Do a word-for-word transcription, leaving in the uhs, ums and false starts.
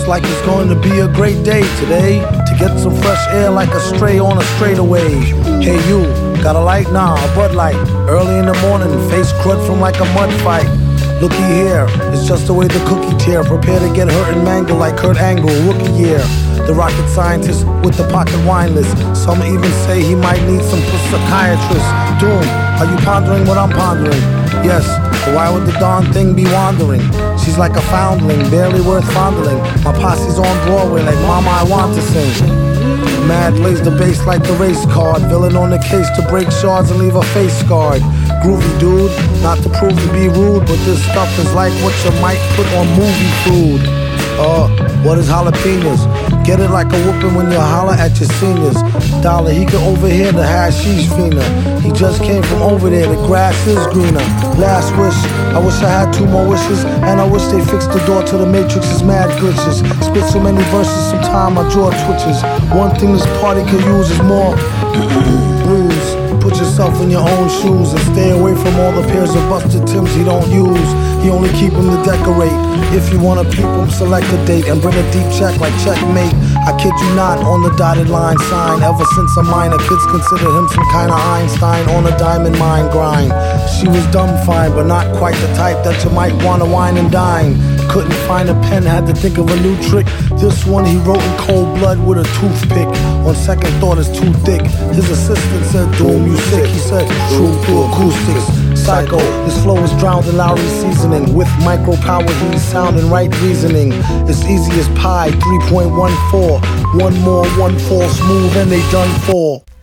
Looks like it's going to be a great day today, to get some fresh air like a stray on a straightaway. Hey you, got a light? Nah, a Bud Light. Early in the morning, face crud from like a mud fight. Looky here, it's just the way the cookie tear. Prepare to get hurt and mangled like Kurt Angle, rookie year. The rocket scientist with the pocket wine list. Some even say he might need some psychiatrist. Doom, are you pondering what I'm pondering? Yes, but why would the darn thing be wandering? She's like a foundling, barely worth fondling. My posse's on Broadway like Mama I Want to Sing. Mad plays the bass like the race card. Villain on the case to break shards and leave a face scarred. Groovy dude, not to prove to be rude, but this stuff is like what you might put on movie food. Uh, what is jalapenos? Get it like a whooping when you holler at your seniors. Dollar, he can overhear the hashish fiender. He just came from over there, the grass is greener. Last wish, I wish I had two more wishes, and I wish they fixed the door to the Matrix's mad glitches. Spit so many verses, sometime my jaw twitches. One thing this party could use is more rules. Put yourself in your own shoes and stay away from all the pairs of busted Timbs he don't use. He only keep them to decorate. If you wanna peep him, select a date and bring a deep check like checkmate. I kid you not, on the dotted line sign. Ever since a minor, kids consider him some kind of Einstein on a diamond mine grind. She was dumb fine, but not quite the type that you might wanna wine and dine. Couldn't find a pen, had to think of a new trick. This one he wrote in cold blood with a toothpick. On second thought, it's too thick. His assistant said, Doom, you sick? He said, true through acoustics. Psycho, his flow is drowned in Lowry seasoning. With micro power, he's sound and right reasoning. It's easy as pie, three point one four. One more, one fall smooth, and they done for.